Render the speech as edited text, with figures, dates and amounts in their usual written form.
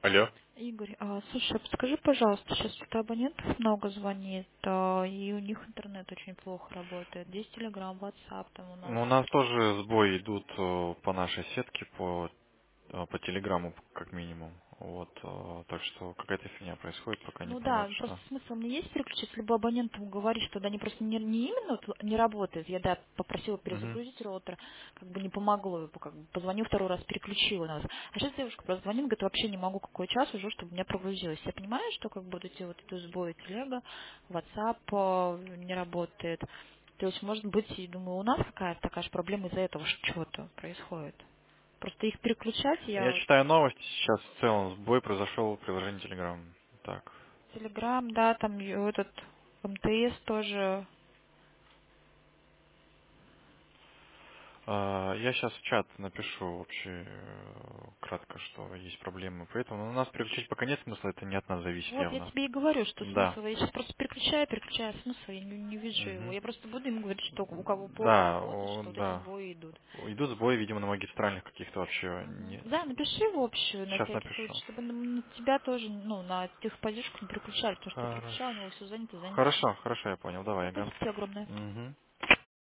Алло. Игорь, слушай, подскажи, пожалуйста, сейчас что-то абонентов много звонит, и у них интернет очень плохо работает. Здесь Telegram, WhatsApp там у нас. Ну, у нас тоже сбои идут по нашей сетке, по телеграмму как минимум. Вот, так что какая-то фигня происходит, пока не Ну понимаю, да, просто что. смысл мне есть переключить, либо абонентам говорить, что да, они просто не именно вот не работают. Я, да, попросила Мгм. перезагрузить роутер, как бы не помогло, как бы позвонил второй раз, переключила нас. А сейчас девушка просто звонит, говорит, вообще не могу, какой час уже, чтобы у меня прогрузилось. Я понимаю, что как бы вот эти вот эти сбои телега, WhatsApp не работает. То есть, может быть, и думаю, у нас какая-то такая же проблема из-за этого что-то происходит. Просто их переключать, Я я читаю новости, сейчас в целом сбой произошел в приложении Telegram. Так. Телеграм, да, там и этот МТС тоже. Я сейчас в чат напишу вообще кратко, что есть проблемы. Поэтому у нас переключить пока нет смысла, это не от нас зависит Вот я явно. тебе и говорю, что Да. смысл. Я сейчас просто переключаю смысл, я не вижу его. Мгм. Я просто буду им говорить, что у кого плохо Да, работает, что вот эти да. сбои идут. Идут сбои, видимо, на магистральных каких-то вообще. Мгм. Не... Да, напиши в общую на Сейчас всякий случай, напишу. чтобы на тебя тоже, ну, на тех позицию не переключали, потому что ты Хорошо. переключал, у него все занято, занято. Хорошо, хорошо, я понял. Давай, Все, Ага. спасибо тебе огромное. Угу.